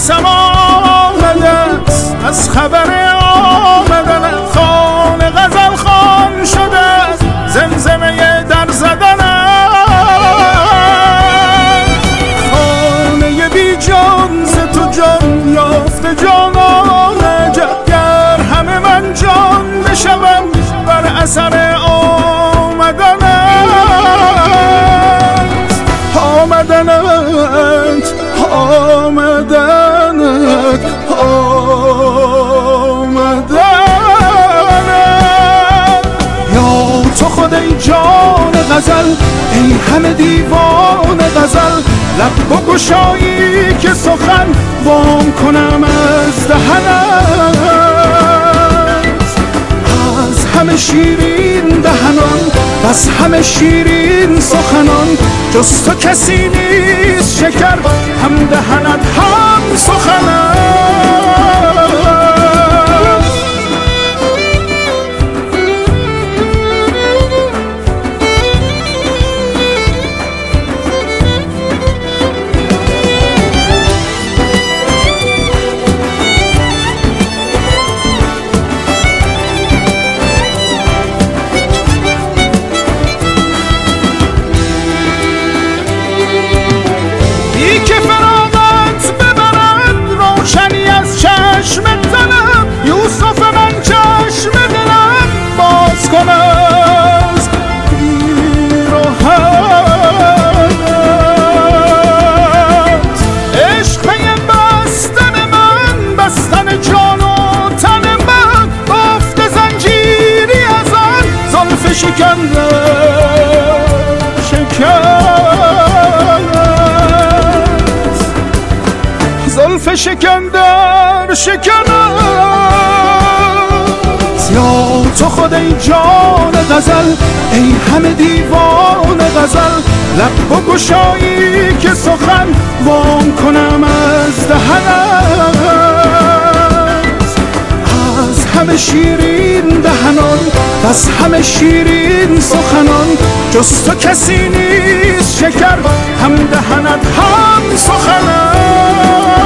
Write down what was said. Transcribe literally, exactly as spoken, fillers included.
نفسم آمده است از خبر آمدن خانه غزل خوان شده زمزمه در زدن خانه بی جان ز تو جان یافته جانانه گر همه من جان بشوم بر اثر آمدنت آمدنت آمدنت آمدنت یا تو خود ای جان غزل ای همه دیوان غزل لب بگشایی که سخن وام کنم از دهنت از همه شیرین دهنان بس همه شیرین سخنان جز تو کسی نیست شکر هم دهنت هم سخنت که فراغت ببرد روشنی از چشم دلم یوسف من چشم دلم باز کن از پیراهنت عشق پی بستن من بستن جان و تن من بافت زنجیری از آن زلف شکنده زلف شکندر شکنت یا تو خود ای جان غزل ای همه دیوان غزل لب بگشایی که سخن وام کنم از دهنت از همه شیرین دهنان بس همه شیرین سخنان جز تو کسی نیست شکر هم دهنت هم سخنت